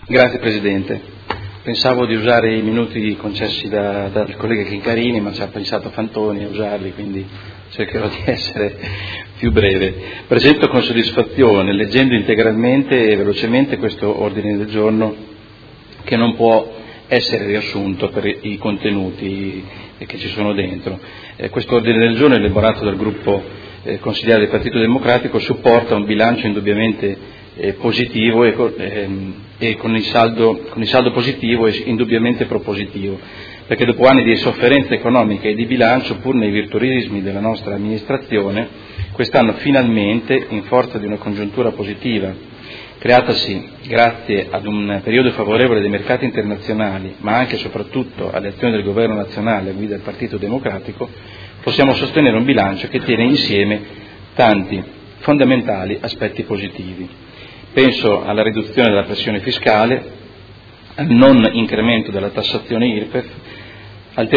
Grazie Presidente. Pensavo di usare i minuti concessi dal collega Chincarini, ma ci ha pensato Fantoni a usarli, quindi cercherò di essere più breve. Presento con soddisfazione, leggendo integralmente e velocemente questo ordine del giorno, che non può essere riassunto per i contenuti che ci sono dentro. Questo ordine del giorno, elaborato dal gruppo consigliare del Partito Democratico, supporta un bilancio indubbiamente positivo e con il saldo positivo e indubbiamente propositivo, perché dopo anni di sofferenza economica e di bilancio, pur nei virtuosismi della nostra amministrazione, quest'anno finalmente, in forza di una congiuntura positiva, creatasi grazie ad un periodo favorevole dei mercati internazionali, ma anche e soprattutto alle azioni del Governo nazionale a guida del Partito Democratico, possiamo sostenere un bilancio che tiene insieme tanti fondamentali aspetti positivi. Penso alla riduzione della pressione fiscale, al non incremento della tassazione IRPEF, al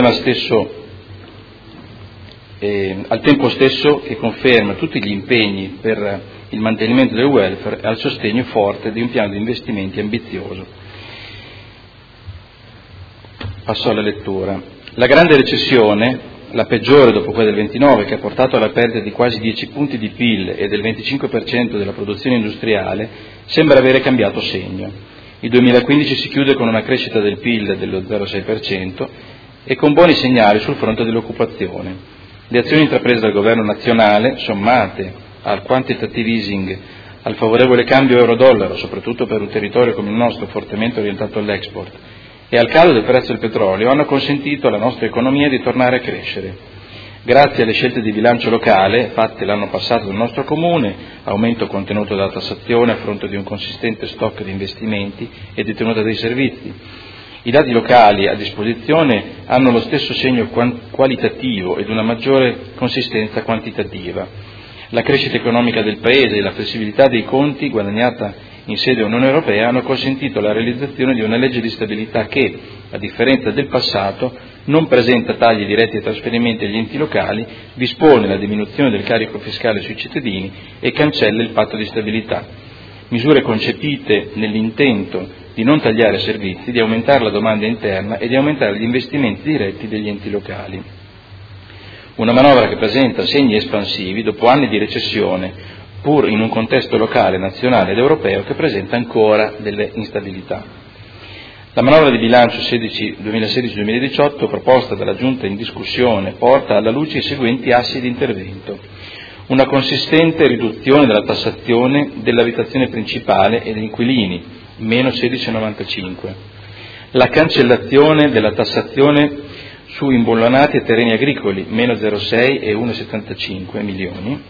tempo stesso che conferma tutti gli impegni per il mantenimento del welfare e al sostegno forte di un piano di investimenti ambizioso. Passo alla lettura. La grande recessione, la peggiore dopo quella del 29, che ha portato alla perdita di quasi 10 punti di PIL e del 25% della produzione industriale, sembra avere cambiato segno. Il 2015 si chiude con una crescita del PIL dello 0,6% e con buoni segnali sul fronte dell'occupazione. Le azioni intraprese dal Governo nazionale, sommate al quantitative easing, al favorevole cambio euro-dollaro, soprattutto per un territorio come il nostro fortemente orientato all'export, e al calo del prezzo del petrolio, hanno consentito alla nostra economia di tornare a crescere. Grazie alle scelte di bilancio locale fatte l'anno passato dal nostro Comune, aumento contenuto della tassazione a fronte di un consistente stock di investimenti e di tenuta dei servizi, i dati locali a disposizione hanno lo stesso segno qualitativo ed una maggiore consistenza quantitativa. La crescita economica del Paese e la flessibilità dei conti guadagnata in sede Unione Europea hanno consentito la realizzazione di una legge di stabilità che, a differenza del passato, non presenta tagli diretti ai trasferimenti agli enti locali, dispone la diminuzione del carico fiscale sui cittadini e cancella il patto di stabilità. Misure concepite nell'intento di non tagliare servizi, di aumentare la domanda interna e di aumentare gli investimenti diretti degli enti locali. Una manovra che presenta segni espansivi dopo anni di recessione, pur in un contesto locale, nazionale ed europeo che presenta ancora delle instabilità. La manovra di bilancio 2016-2018 proposta dalla Giunta in discussione porta alla luce i seguenti assi di intervento: una consistente riduzione della tassazione dell'abitazione principale e degli inquilini, meno 16,95, la cancellazione della tassazione su imbollonati e terreni agricoli, meno 0,6 e 1,75 milioni,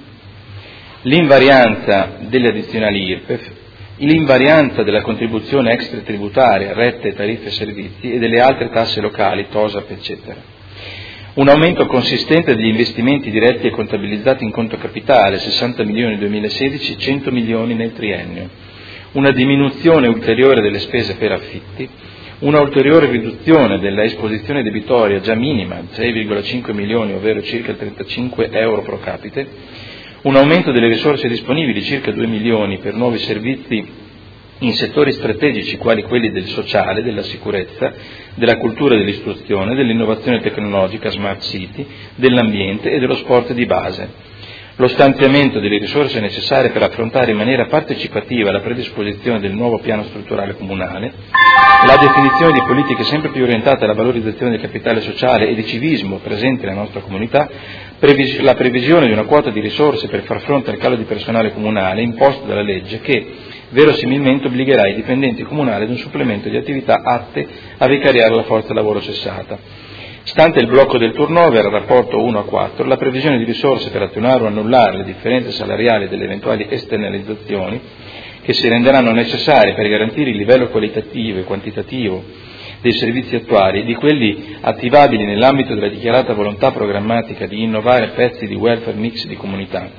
l'invarianza delle addizionali IRPEF, l'invarianza della contribuzione extratributaria, rette, tariffe e servizi e delle altre tasse locali, TOSAP, eccetera. Un aumento consistente degli investimenti diretti e contabilizzati in conto capitale, 60 milioni nel 2016, 100 milioni nel triennio. Una diminuzione ulteriore delle spese per affitti, una ulteriore riduzione della esposizione debitoria già minima, 6,5 milioni, ovvero circa 35 euro pro capite, un aumento delle risorse disponibili, circa 2 milioni, per nuovi servizi in settori strategici quali quelli del sociale, della sicurezza, della cultura e dell'istruzione, dell'innovazione tecnologica, smart city, dell'ambiente e dello sport di base. Lo stanziamento delle risorse necessarie per affrontare in maniera partecipativa la predisposizione del nuovo piano strutturale comunale, la definizione di politiche sempre più orientate alla valorizzazione del capitale sociale e di civismo presente nella nostra comunità, la previsione di una quota di risorse per far fronte al calo di personale comunale imposto dalla legge che verosimilmente obbligherà i dipendenti comunali ad un supplemento di attività atte a vicariare la forza lavoro cessata. Stante il blocco del turnover, rapporto 1:4, la previsione di risorse per attenuare o annullare le differenze salariali delle eventuali esternalizzazioni che si renderanno necessarie per garantire il livello qualitativo e quantitativo dei servizi attuali e di quelli attivabili nell'ambito della dichiarata volontà programmatica di innovare pezzi di welfare mix di comunità.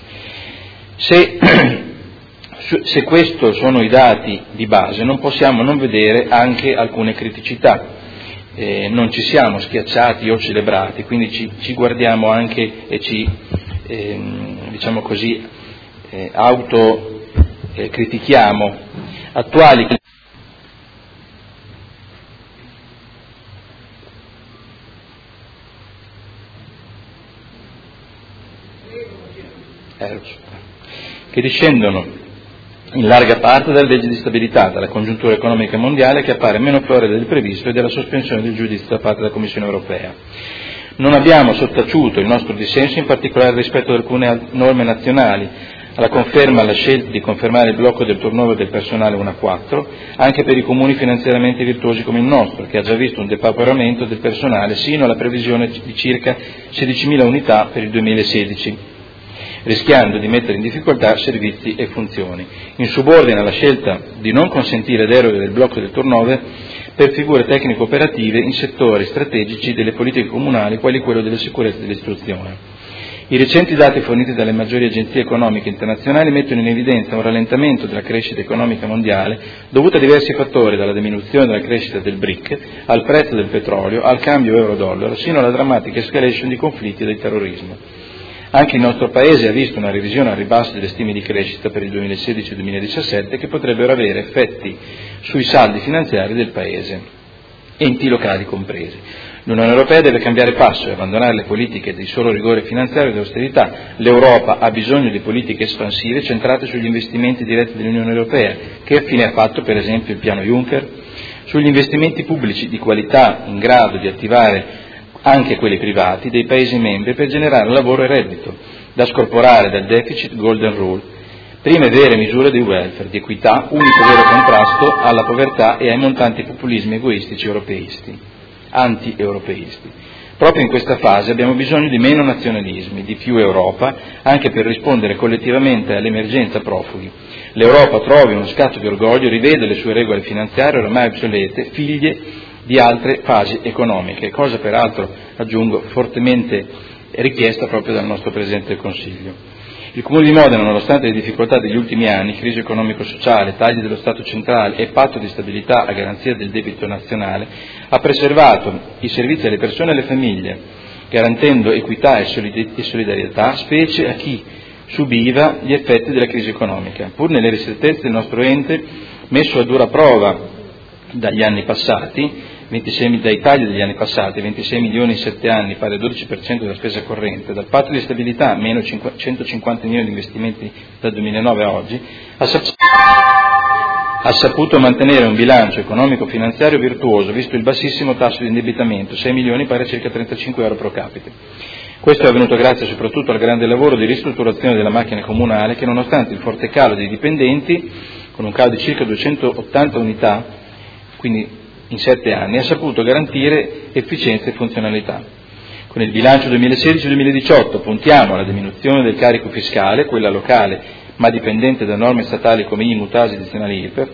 Se questi sono i dati di base, non possiamo non vedere anche alcune criticità. Non ci siamo schiacciati o celebrati, quindi ci guardiamo anche e ci autocritichiamo. che discendono in larga parte dalla legge di stabilità, dalla congiuntura economica mondiale che appare meno florida del previsto e dalla sospensione del giudizio da parte della Commissione europea. Non abbiamo sottaciuto il nostro dissenso in particolare rispetto ad alcune norme nazionali, alla conferma alla scelta di confermare il blocco del turnover del personale 1 a 4, anche per i comuni finanziariamente virtuosi come il nostro, che ha già visto un depauperamento del personale sino alla previsione di circa 16.000 unità per il 2016, rischiando di mettere in difficoltà servizi e funzioni. In subordine alla scelta di non consentire deroghe del blocco del turnover per figure tecnico-operative in settori strategici delle politiche comunali, quali quello della sicurezza e dell'istruzione. I recenti dati forniti dalle maggiori agenzie economiche internazionali mettono in evidenza un rallentamento della crescita economica mondiale dovuto a diversi fattori, dalla diminuzione della crescita del BRIC, al prezzo del petrolio, al cambio euro-dollaro, sino alla drammatica escalation di conflitti e del terrorismo. Anche il nostro Paese ha visto una revisione al ribasso delle stime di crescita per il 2016-2017 che potrebbero avere effetti sui saldi finanziari del Paese, enti locali compresi. L'Unione Europea deve cambiare passo e abbandonare le politiche di solo rigore finanziario e di austerità. L'Europa ha bisogno di politiche espansive centrate sugli investimenti diretti dell'Unione Europea. Che fine ha fatto per esempio il piano Juncker? Sugli investimenti pubblici di qualità in grado di attivare anche quelli privati dei Paesi membri per generare lavoro e reddito, da scorporare dal deficit Golden Rule. Prime vere misure di welfare, di equità, unico vero contrasto alla povertà e ai montanti populismi egoistici europeisti. Anti-europeisti. Proprio in questa fase abbiamo bisogno di meno nazionalismi, di più Europa, anche per rispondere collettivamente all'emergenza profughi. L'Europa trovi uno scatto di orgoglio, rivede le sue regole finanziarie ormai obsolete, figlie di altre fasi economiche, cosa peraltro, aggiungo, fortemente richiesta proprio dal nostro Presidente del Consiglio. Il Comune di Modena, nonostante le difficoltà degli ultimi anni, crisi economico-sociale, tagli dello Stato centrale e patto di stabilità a garanzia del debito nazionale, ha preservato i servizi alle persone e alle famiglie, garantendo equità e solidarietà, specie a chi subiva gli effetti della crisi economica. Pur nelle ristrettezze del nostro ente, messo a dura prova dagli anni passati, dai tagli degli anni passati, 26 milioni in 7 anni, pari al 12% della spesa corrente, dal patto di stabilità, meno 150 milioni di investimenti dal 2009 a oggi, ha saputo mantenere un bilancio economico-finanziario virtuoso, visto il bassissimo tasso di indebitamento, 6 milioni pari a circa 35 euro pro capite. Questo è avvenuto grazie soprattutto al grande lavoro di ristrutturazione della macchina comunale che, nonostante il forte calo dei dipendenti, con un calo di circa 280 unità, quindi in 7 anni, ha saputo garantire efficienza e funzionalità. Con il bilancio 2016-2018 puntiamo alla diminuzione del carico fiscale, quella locale ma dipendente da norme statali come IMU, TASI, addizionali IRPEF,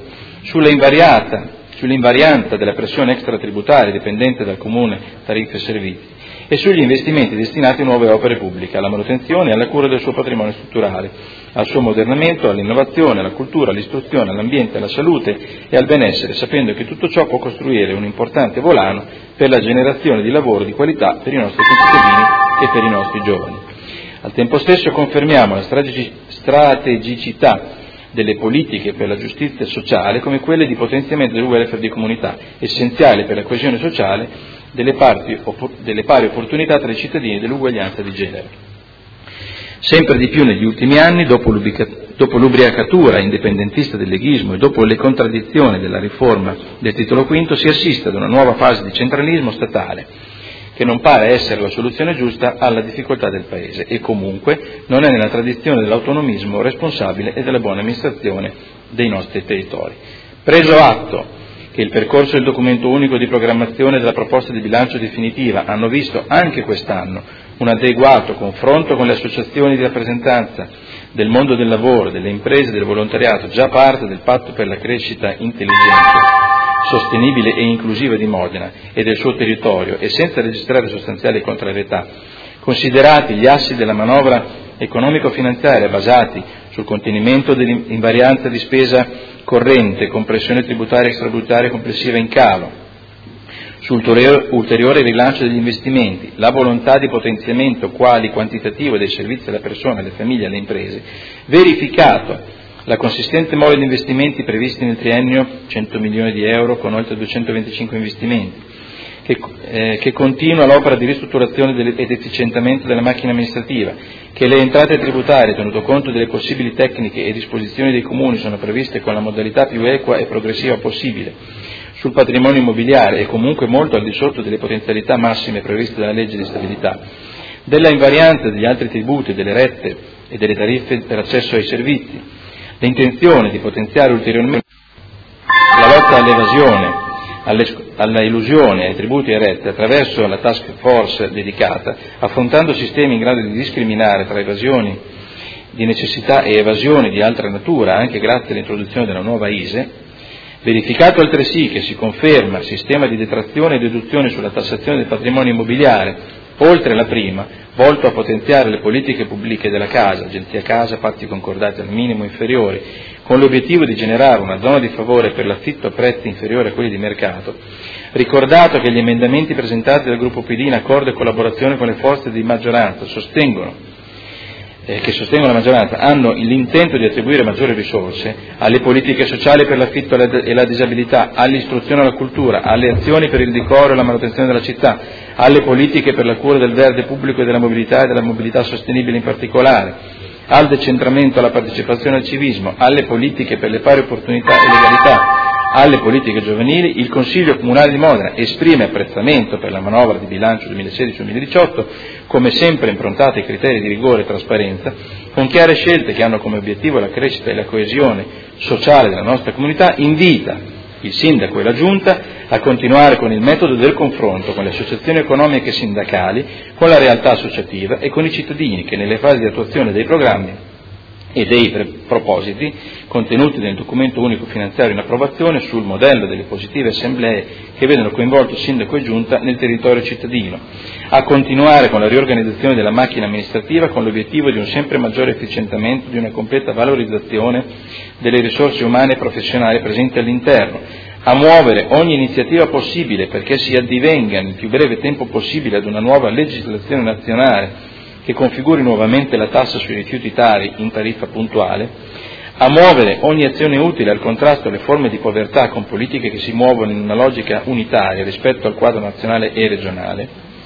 sull'invarianza della pressione extratributaria dipendente dal comune tariffe e servizi e sugli investimenti destinati a nuove opere pubbliche, alla manutenzione e alla cura del suo patrimonio strutturale, al suo ammodernamento, all'innovazione, alla cultura, all'istruzione, all'ambiente, alla salute e al benessere, sapendo che tutto ciò può costruire un importante volano per la generazione di lavoro di qualità per i nostri concittadini e per i nostri giovani. Al tempo stesso confermiamo la strategicità delle politiche per la giustizia sociale come quelle di potenziamento del welfare di comunità, essenziali per la coesione sociale, delle pari opportunità tra i cittadini e dell'uguaglianza di genere. Sempre di più negli ultimi anni, dopo l'ubriacatura indipendentista del leghismo e dopo le contraddizioni della riforma del titolo V, si assiste ad una nuova fase di centralismo statale, che non pare essere la soluzione giusta alla difficoltà del Paese e comunque non è nella tradizione dell'autonomismo responsabile e della buona amministrazione dei nostri territori. Preso atto che il percorso del documento unico di programmazione e della proposta di bilancio definitiva hanno visto anche quest'anno un adeguato confronto con le associazioni di rappresentanza del mondo del lavoro, delle imprese e del volontariato, già parte del patto per la crescita intelligente, sostenibile e inclusiva di Modena e del suo territorio e senza registrare sostanziali contrarietà, considerati gli assi della manovra economico-finanziaria basati sul contenimento dell'invarianza di spesa corrente con pressione tributaria e extratributaria complessiva in calo, sul ulteriore rilancio degli investimenti, la volontà di potenziamento quali quantitativo dei servizi alla persona, alle famiglie e alle imprese, verificato la consistente mole di investimenti previsti nel triennio, 100 milioni di euro con oltre 225 investimenti, che continua l'opera di ristrutturazione ed efficientamento della macchina amministrativa, che le entrate tributarie, tenuto conto delle possibili tecniche e disposizioni dei comuni, sono previste con la modalità più equa e progressiva possibile. Sul patrimonio immobiliare e comunque molto al di sotto delle potenzialità massime previste dalla legge di stabilità, della invarianza degli altri tributi, delle rette e delle tariffe per accesso ai servizi, l'intenzione di potenziare ulteriormente la lotta all'evasione, alla elusione, ai tributi e rette attraverso la task force dedicata, affrontando sistemi in grado di discriminare tra evasioni di necessità e evasioni di altra natura, anche grazie all'introduzione della nuova ISE, verificato altresì che si conferma il sistema di detrazione e deduzione sulla tassazione del patrimonio immobiliare, oltre alla prima, volto a potenziare le politiche pubbliche della casa, agenzia casa, patti concordati al minimo inferiori, con l'obiettivo di generare una zona di favore per l'affitto a prezzi inferiori a quelli di mercato, ricordato che gli emendamenti presentati dal gruppo PD in accordo e collaborazione con le forze di maggioranza che sostengono la maggioranza hanno l'intento di attribuire maggiori risorse alle politiche sociali per l'affitto e la disabilità, all'istruzione e alla cultura, alle azioni per il decoro e la manutenzione della città, alle politiche per la cura del verde pubblico e della mobilità sostenibile in particolare, al decentramento, alla partecipazione al civismo, alle politiche per le pari opportunità e legalità, alle politiche giovanili, il Consiglio Comunale di Modena esprime apprezzamento per la manovra di bilancio 2016-2018, come sempre improntata ai criteri di rigore e trasparenza, con chiare scelte che hanno come obiettivo la crescita e la coesione sociale della nostra comunità, invita il Sindaco e la Giunta a continuare con il metodo del confronto con le associazioni economiche e sindacali, con la realtà associativa e con i cittadini che nelle fasi di attuazione dei programmi e dei propositi contenuti nel documento unico finanziario in approvazione sul modello delle positive assemblee che vedono coinvolto Sindaco e Giunta nel territorio cittadino, a continuare con la riorganizzazione della macchina amministrativa con l'obiettivo di un sempre maggiore efficientamento, di una completa valorizzazione delle risorse umane e professionali presenti all'interno, a muovere ogni iniziativa possibile perché si addivenga nel più breve tempo possibile ad una nuova legislazione nazionale che configuri nuovamente la tassa sui rifiuti tari in tariffa puntuale, a muovere ogni azione utile al contrasto alle forme di povertà con politiche che si muovono in una logica unitaria rispetto al quadro nazionale e regionale,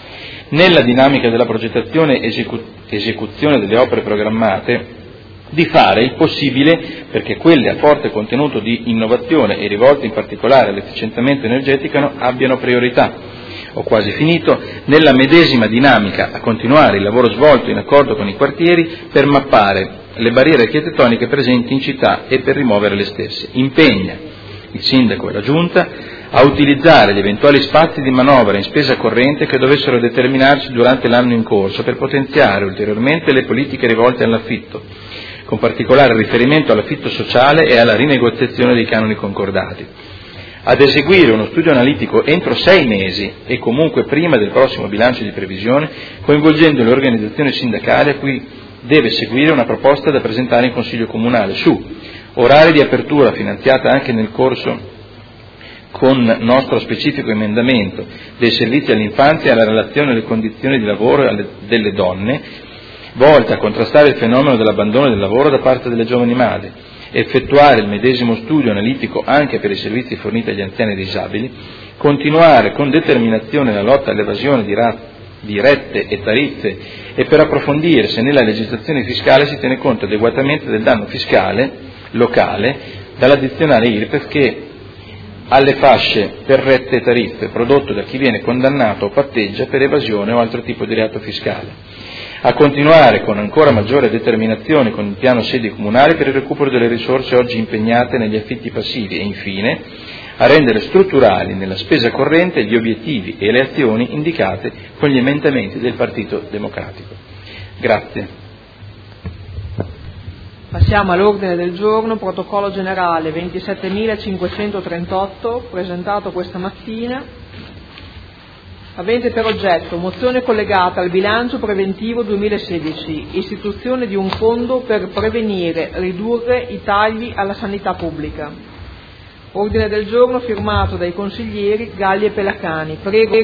nella dinamica della progettazione e esecuzione delle opere programmate, di fare il possibile perché quelle a forte contenuto di innovazione e rivolte in particolare all'efficientamento energetico abbiano priorità. Ho quasi finito, nella medesima dinamica a continuare il lavoro svolto in accordo con i quartieri per mappare le barriere architettoniche presenti in città e per rimuovere le stesse. Impegna il Sindaco e la Giunta a utilizzare gli eventuali spazi di manovra in spesa corrente che dovessero determinarsi durante l'anno in corso per potenziare ulteriormente le politiche rivolte all'affitto, con particolare riferimento all'affitto sociale e alla rinegoziazione dei canoni concordati. Ad eseguire uno studio analitico entro 6 mesi e comunque prima del prossimo bilancio di previsione, coinvolgendo le organizzazioni sindacali a cui deve seguire una proposta da presentare in Consiglio Comunale su orari di apertura finanziata anche nel corso con nostro specifico emendamento dei servizi all'infanzia e alla relazione alle condizioni di lavoro delle donne, volta a contrastare il fenomeno dell'abbandono del lavoro da parte delle giovani madri, effettuare il medesimo studio analitico anche per i servizi forniti agli anziani e disabili, continuare con determinazione la lotta all'evasione di rette e tariffe e per approfondire se nella legislazione fiscale si tiene conto adeguatamente del danno fiscale locale dall'addizionale IRPEF che alle fasce per rette e tariffe prodotto da chi viene condannato o patteggia per evasione o altro tipo di reato fiscale. A continuare con ancora maggiore determinazione con il piano sedi comunali per il recupero delle risorse oggi impegnate negli affitti passivi e infine a rendere strutturali nella spesa corrente gli obiettivi e le azioni indicate con gli emendamenti del Partito Democratico. Grazie. Passiamo all'ordine del giorno, protocollo generale 27.538, presentato questa mattina, avente per oggetto mozione collegata al bilancio preventivo 2016, istituzione di un fondo per prevenire e ridurre i tagli alla sanità pubblica. Ordine del giorno firmato dai consiglieri Galli e Pelacani. Prego